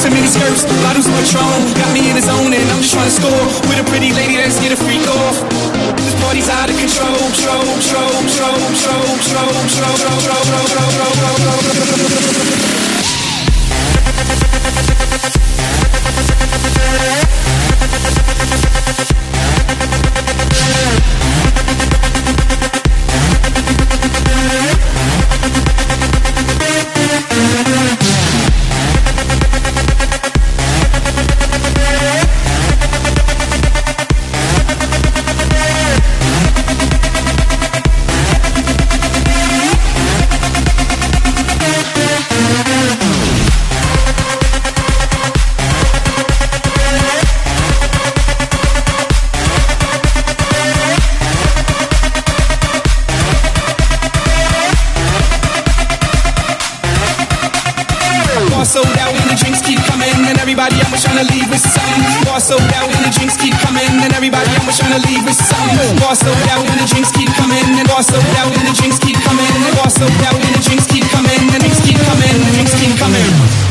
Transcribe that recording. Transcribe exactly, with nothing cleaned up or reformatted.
some mini skirts, bottles of Patron, got me in the zone and I'm just trying to score with a pretty lady, let's get a freak off. This party's out of control, control, control, control, control, control, control, control, control, control. Sold out and the drinks keep coming, and everybody I'm trying to leave with some. Bar sold out and the drinks keep coming, and everybody I'm trying to leave with some. Bar sold out and the drinks keep coming, and bar sold out and the drinks keep coming, and bar sold out and the drinks keep coming, and the drinks keep coming, the drinks keep coming.